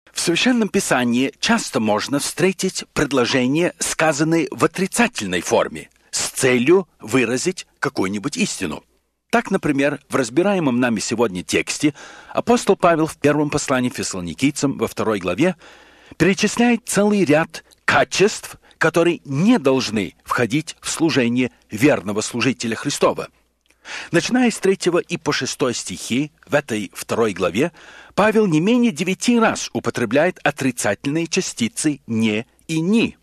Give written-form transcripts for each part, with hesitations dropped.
В Священном Писании часто можно встретить предложения, сказанные в отрицательной форме, с целью выразить какую-нибудь истину. Так, например, в разбираемом нами сегодня тексте апостол Павел в первом послании Фессалоникийцам во 2 главе перечисляет целый ряд качеств, которые не должны входить в служение верного служителя Христова. Начиная с 3 и по 6 стихи в этой 2 главе, Павел не менее 9 раз употребляет отрицательные частицы «не» и «ни».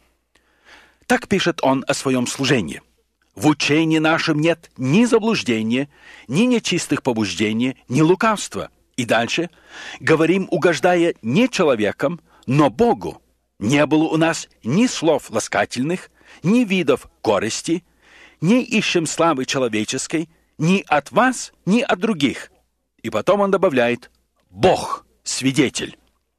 Так пишет он о своем служении. «В учении нашем нет ни заблуждения, ни нечистых побуждений, ни лукавства». И дальше «говорим, угождая не человеком, но Богу. Не было у нас ни слов ласкательных, ни видов корысти, не ищем славы человеческой, ни от вас, ни от других». И потом он добавляет «Бог – свидетель».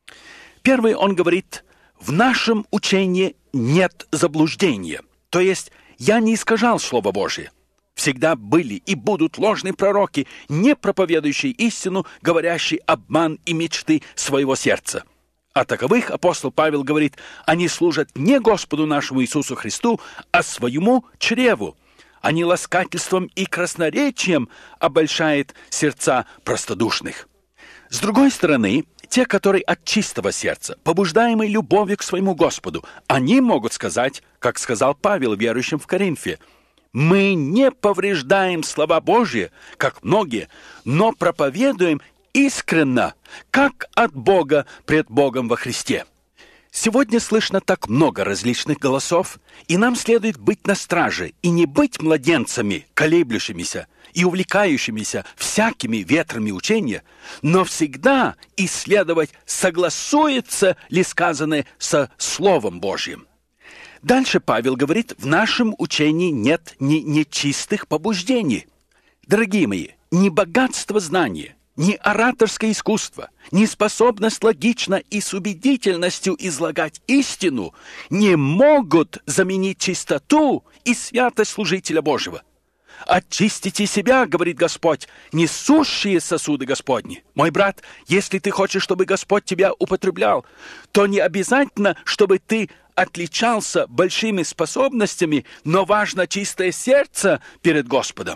Первый он говорит «в нашем учении нет заблуждения». То есть «я не искажал Слово Божие». Всегда были и будут ложные пророки, не проповедующие истину, говорящие обман и мечты своего сердца. О таковых апостол Павел говорит, они служат не Господу нашему Иисусу Христу, а своему чреву. Они ласкательством и красноречием обольщают сердца простодушных. С другой стороны, те, которые от чистого сердца, побуждаемые любовью к своему Господу, они могут сказать, как сказал Павел верующим в Коринфе, «Мы не повреждаем слова Божьи, как многие, но проповедуем искренно, как от Бога пред Богом во Христе». Сегодня слышно так много различных голосов, и нам следует быть на страже и не быть младенцами, колеблющимися и увлекающимися всякими ветрами учения, но всегда исследовать, согласуется ли сказанное со Словом Божьим. Дальше Павел говорит, в нашем учении нет ни нечистых побуждений. Дорогие мои, ни богатство знания, ни ораторское искусство, ни способность логично и с убедительностью излагать истину не могут заменить чистоту и святость служителя Божьего. «Очистите себя, — говорит Господь, — несущие сосуды Господни». Мой брат, если ты хочешь, чтобы Господь тебя употреблял, то не обязательно, чтобы ты отличался большими способностями, но важно чистое сердце перед Господом.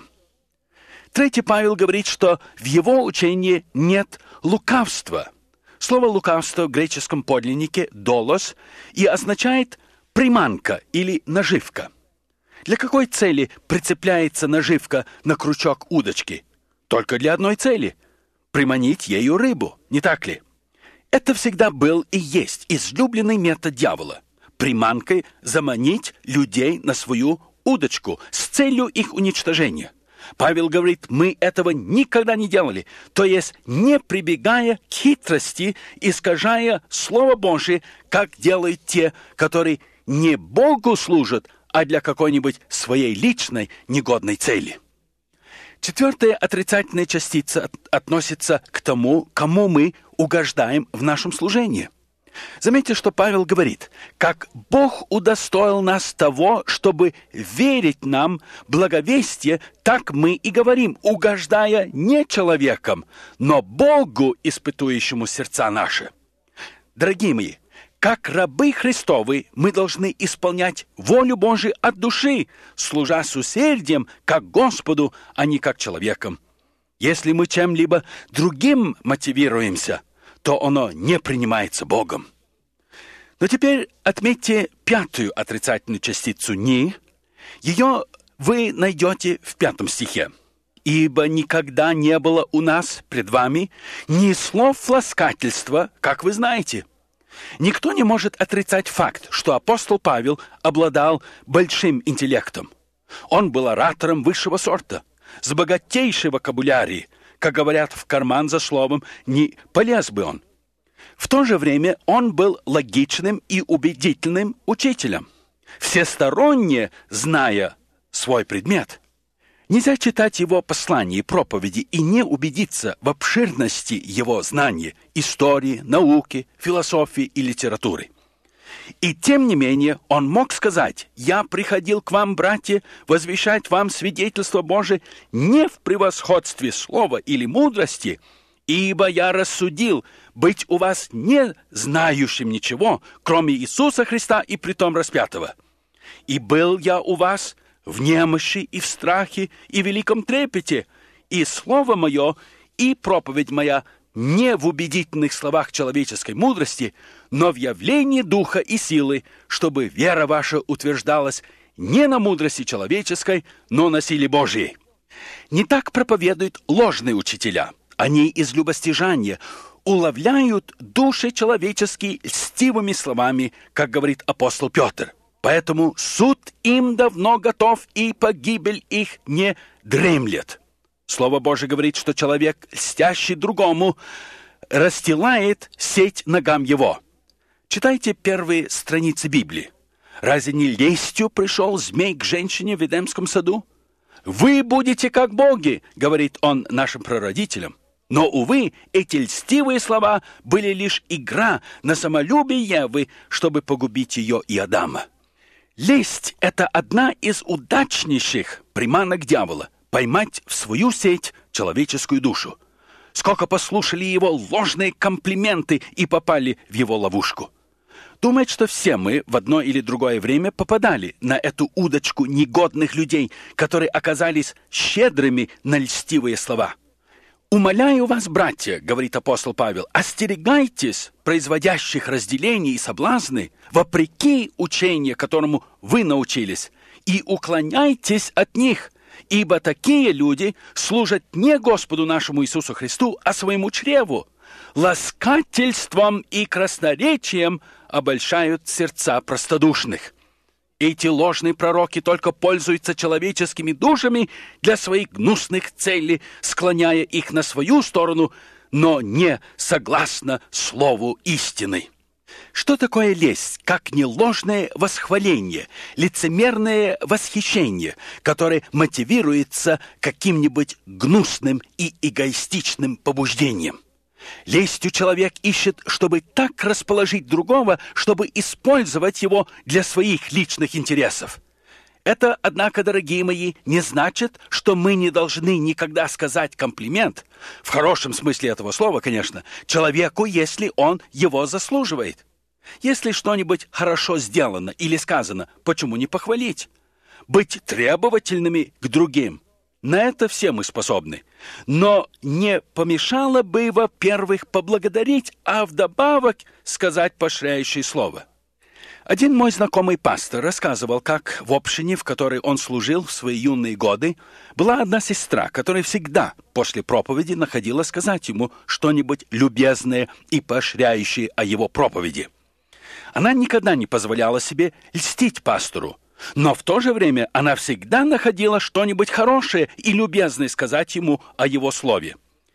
Третий Павел говорит, что в его учении нет лукавства. Слово «лукавство» в греческом подлиннике «долос» и означает приманка или наживка. Для какой цели прицепляется наживка на крючок удочки? Только для одной цели – приманить ею рыбу, не так ли? Это всегда был и есть излюбленный метод дьявола – приманкой заманить людей на свою удочку с целью их уничтожения. Павел говорит, мы этого никогда не делали, то есть не прибегая к хитрости, искажая Слово Божие, как делают те, которые не Богу служат, а для какой-нибудь своей личной негодной цели. Четвертая отрицательная частица относится к тому, кому мы угождаем в нашем служении. Заметьте, что Павел говорит, как Бог удостоил нас того, чтобы верить нам благовестие, так мы и говорим, угождая не человеком, но Богу, испытующему сердца наши. Дорогие мои, как рабы Христовы, мы должны исполнять волю Божию от души, служа с усердием, как Господу, а не как человеком. Если мы чем-либо другим мотивируемся, то оно не принимается Богом. Но теперь отметьте пятую отрицательную частицу «ни». Ее вы найдете в 5 стихе. «Ибо никогда не было у нас пред вами ни слов ласкательства, как вы знаете». Никто не может отрицать факт, что апостол Павел обладал большим интеллектом. Он был оратором высшего сорта, с богатейшей вокабулярией, как говорят, в карман за словом не полез бы он. В то же время он был логичным и убедительным учителем, всесторонне зная свой предмет. Нельзя читать его послания и проповеди и не убедиться в обширности его знаний, истории, науки, философии и литературы. И тем не менее он мог сказать: «Я приходил к вам, братья, возвещать вам свидетельство Божие не в превосходстве слова или мудрости, Ибо я рассудил быть у вас не знающим ничего, кроме Иисуса Христа и притом распятого. И был я у вас в немощи и в страхе и великом трепете, и слово мое, и проповедь моя не в убедительных словах человеческой мудрости, но в явлении духа и силы, чтобы вера ваша утверждалась не на мудрости человеческой, но на силе Божьей. Не так проповедуют ложные учителя. Они из любостяжания уловляют души человеческие льстивыми словами, как говорит апостол Петр. Поэтому суд им давно готов, и погибель их не дремлет. Слово Божие говорит, что человек, льстящий другому, расстилает сеть ногам его. Читайте первые страницы Библии. Разве не лестью пришел змей к женщине в Эдемском саду? «Вы будете как боги», — говорит он нашим прародителям. Но, увы, эти льстивые слова были лишь игра на самолюбие Евы, чтобы погубить ее и Адама. Лесть — это одна из удачнейших приманок дьявола — поймать в свою сеть человеческую душу. Сколько послушали его ложные комплименты и попали в его ловушку. Думает, что все мы в одно или другое время попадали на эту удочку негодных людей, которые оказались щедрыми на льстивые слова. «Умоляю вас, братья, — говорит апостол Павел, — остерегайтесь производящих разделений и соблазны, вопреки учению, которому вы научились, и уклоняйтесь от них, ибо такие люди служат не Господу нашему Иисусу Христу, а своему чреву, ласкательством и красноречием обольщают сердца простодушных». Эти ложные пророки только пользуются человеческими душами для своих гнусных целей, склоняя их на свою сторону, но не согласно слову истины. Что такое лесть, как не ложное восхваление, лицемерное восхищение, которое мотивируется каким-нибудь гнусным и эгоистичным побуждением? Лестью человек ищет, чтобы так расположить другого, чтобы использовать его для своих личных интересов. Это, однако, дорогие мои, не значит, что мы не должны никогда сказать комплимент, в хорошем смысле этого слова, конечно, человеку, если он его заслуживает. Если что-нибудь хорошо сделано или сказано, почему не похвалить? Быть требовательными к другим – на это все мы способны. Но не помешало бы, во-первых, поблагодарить, а вдобавок сказать поощряющее слово. Один мой знакомый пастор рассказывал, как в общине, в которой он служил в свои юные годы, была одна сестра, которая всегда после проповеди находила сказать ему что-нибудь любезное и поощряющее о его проповеди. Она никогда не позволяла себе льстить пастору, но в то же время она всегда находила что-нибудь хорошее и любезное сказать ему о его слове.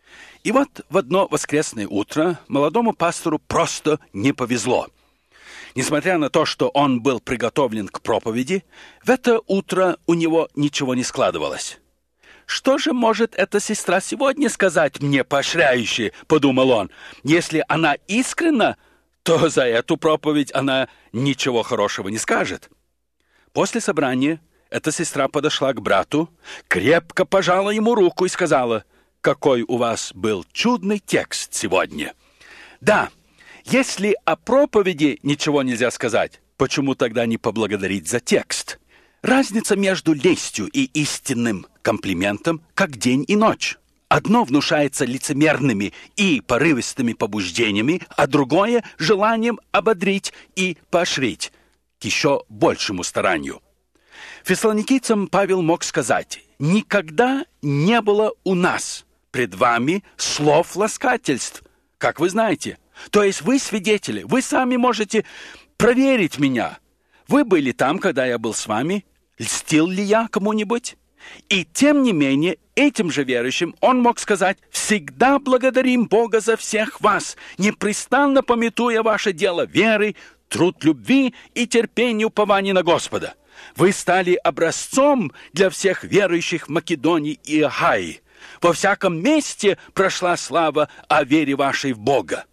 И вот в одно воскресное утро молодому пастору просто не повезло. Несмотря на то, что он был приготовлен к проповеди, в это утро у него ничего не складывалось. «Что же может эта сестра сегодня сказать мне поощряюще?» — подумал он. «Если она искренна, то за эту проповедь она ничего хорошего не скажет». После собрания эта сестра подошла к брату, крепко пожала ему руку и сказала: «Какой у вас был чудный текст сегодня!» Да, если о проповеди ничего нельзя сказать, почему тогда не поблагодарить за текст? Разница между лестью и истинным комплиментом как день и ночь. Одно внушается лицемерными и порывистыми побуждениями, а другое — желанием ободрить и поощрить к еще большему старанию. Фессалоникийцам Павел мог сказать: «Никогда не было у нас пред вами слов ласкательств, как вы знаете». То есть вы свидетели, вы сами можете проверить меня. Вы были там, когда я был с вами. Льстил ли я кому-нибудь? И тем не менее, этим же верующим он мог сказать: «Всегда благодарим Бога за всех вас, непрестанно памятуя ваше дело веры, труд любви и терпение упования на Господа. Вы стали образцом для всех верующих в Македонии и Ахайи. Во всяком месте прошла слава о вере вашей в Бога».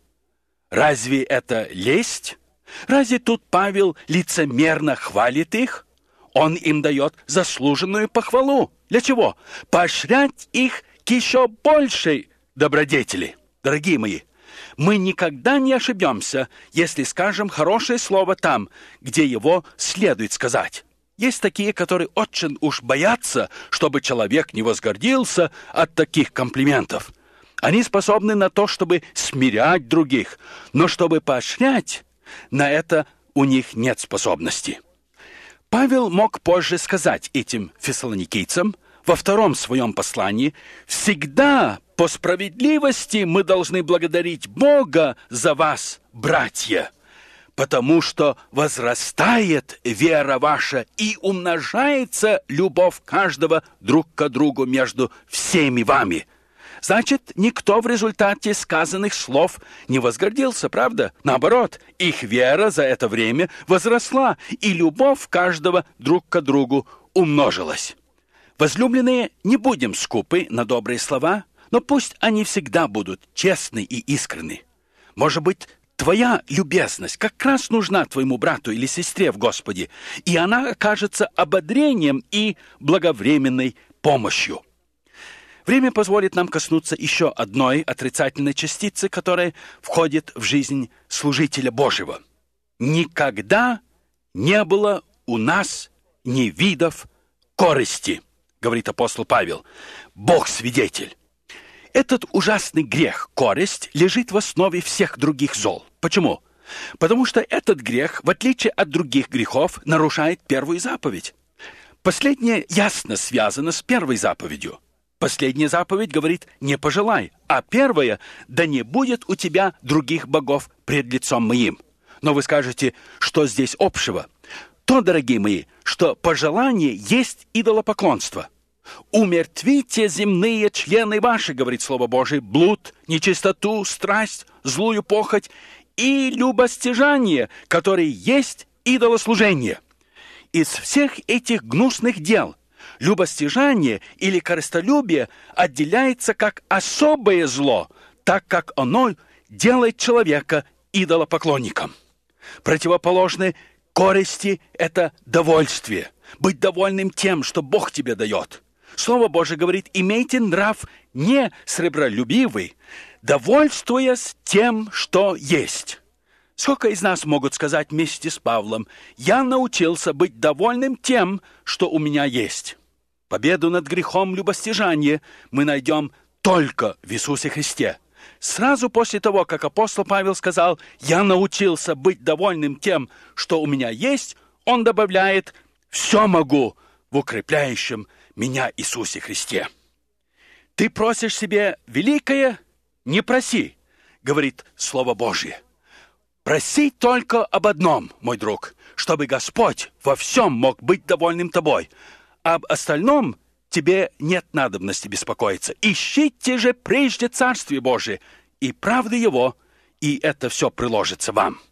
Разве это лесть? Разве тут Павел лицемерно хвалит их? Он им дает заслуженную похвалу. Для чего? Поощрять их к еще большей добродетели. Дорогие мои, мы никогда не ошибемся, если скажем хорошее слово там, где его следует сказать. Есть такие, которые очень уж боятся, чтобы человек не возгордился от таких комплиментов. Они способны на то, чтобы смирять других, но чтобы поощрять, на это у них нет способности. Павел мог позже сказать этим фессалоникийцам во втором своем послании: «Всегда по справедливости мы должны благодарить Бога за вас, братья, потому что возрастает вера ваша и умножается любовь каждого друг к другу между всеми вами». Значит, никто в результате сказанных слов не возгордился, правда? Наоборот, их вера за это время возросла, и любовь каждого друг к другу умножилась. Возлюбленные, не будем скупы на добрые слова, но пусть они всегда будут честны и искренны. Может быть, твоя любезность как раз нужна твоему брату или сестре в Господе, и она окажется ободрением и благовременной помощью. Время позволит нам коснуться еще одной отрицательной частицы, которая входит в жизнь служителя Божьего. «Никогда не было у нас ни видов корысти», говорит апостол Павел. Бог свидетель. Этот ужасный грех, корость, лежит в основе всех других зол. Почему? Потому что этот грех, в отличие от других грехов, нарушает первую заповедь. Последняя ясно связана с первой заповедью. Последняя заповедь говорит: «Не пожелай», а первая: «Да не будет у тебя других богов пред лицом моим». Но вы скажете, что здесь общего? То, дорогие мои, что пожелание есть идолопоклонство. «Умертвите земные члены ваши», говорит Слово Божие, «блуд, нечистоту, страсть, злую похоть и любостяжание, которые есть идолослужение». Из всех этих гнусных дел любостяжание или корыстолюбие отделяется как особое зло, так как оно делает человека идолопоклонником. Противоположное корысти – это довольствие. Быть довольным тем, что Бог тебе дает. Слово Божие говорит: имейте нрав не сребролюбивый, довольствуясь тем, что есть. Сколько из нас могут сказать вместе с Павлом: «Я научился быть довольным тем, что у меня есть». Победу над грехом любостяжания мы найдем только в Иисусе Христе. Сразу после того, как апостол Павел сказал: «Я научился быть довольным тем, что у меня есть», он добавляет: «Все могу в укрепляющем меня Иисусе Христе». Ты просишь себе великое? Не проси, говорит Слово Божье. Проси только об одном, мой друг, чтобы Господь во всем мог быть довольным тобой. Об остальном тебе нет надобности беспокоиться. Ищите же прежде Царствие Божие и правды Его, и это все приложится вам.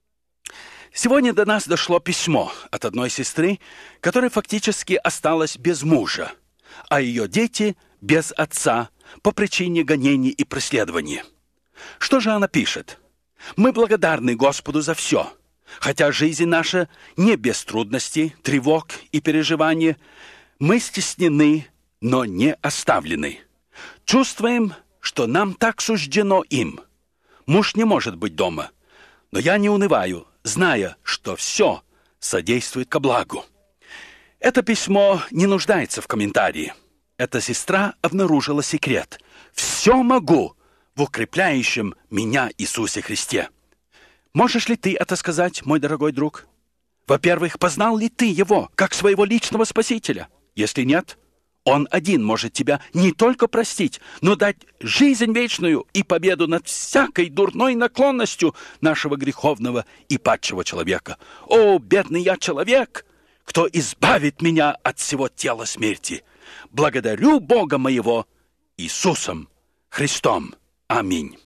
Сегодня до нас дошло письмо от одной сестры, которая фактически осталась без мужа, а ее дети без отца по причине гонений и преследований. Что же она пишет? «Мы благодарны Господу за все. Хотя жизнь наша не без трудностей, тревог и переживаний, мы стеснены, но не оставлены. Чувствуем, что нам так суждено им. Муж не может быть дома, но я не унываю, зная, что все содействует ко благу». Это письмо не нуждается в комментарии. Эта сестра обнаружила секрет. «Все могу в укрепляющем меня Иисусе Христе». Можешь ли ты это сказать, мой дорогой друг? Во-первых, познал ли ты Его как своего личного Спасителя? Если нет, Он один может тебя не только простить, но дать жизнь вечную и победу над всякой дурной наклонностью нашего греховного и падшего человека. О, бедный я человек! Кто избавит меня от всего тела смерти? Благодарю Бога моего Иисусом Христом. Аминь.